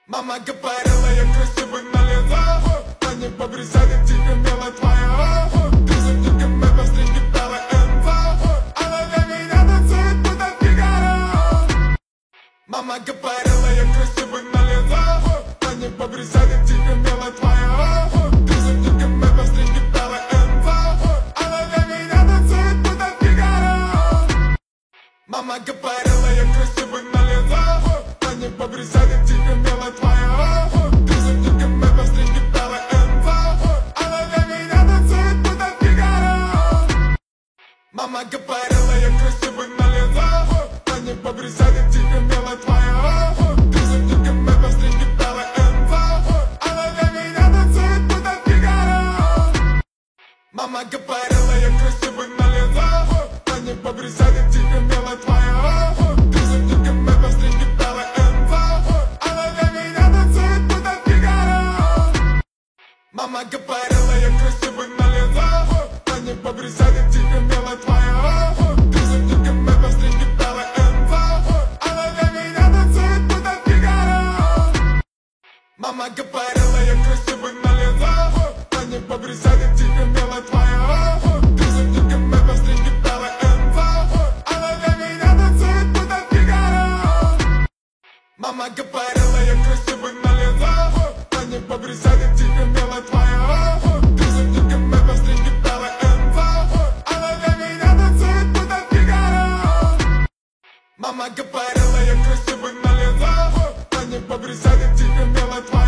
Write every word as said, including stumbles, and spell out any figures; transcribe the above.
Мама говорила, я красивый на лицо, а не побрезали тебе мила твоя. Ты за дикими быстренько дала энзо, она для меня танцует куда Фигаро. Мама говорила, я красивый на лицо, а не побрезали тебе мила твоя. Ты за дикими быстренько дала энзо, она для меня танцует куда Фигаро. Мама говорила, я красивый на лицо, а не побрезали тебе мила твоя. Ты за дикими быстренько дала энзо, она для меня танцует куда Фигаро. Мама говорила, я красивый на лицо, а не побрезали тебе мила твоя. Ты за дикими быстренько дала энзо, она для меня танцует куда Фигаро. Мама говорила, я красивый на лицо, а не побрезали тебе мила твоя. Ты за дикими быстренько дала энзо, она для меня танцует куда Фигаро. Мама говорила, я красивый на лицо, а не побрезали тебе мила твоя. Ты за дикими быстренько дала энзо, она для меня танцует куда Фигаро. Мама говорила, я красивый на лицо, а не побрезали тебе мила твоя. Ты за дикими быстренько дала энзо, она для меня танцует куда Фигаро. Мама говорила, я красивый на лицо, а не побрезали тебе мила твоя. Ты за дикими быстренько дала энзо, она для меня танцует куда Фигаро. Мама говорила, я красивый на лицо, а не побрезали тебе мила твоя.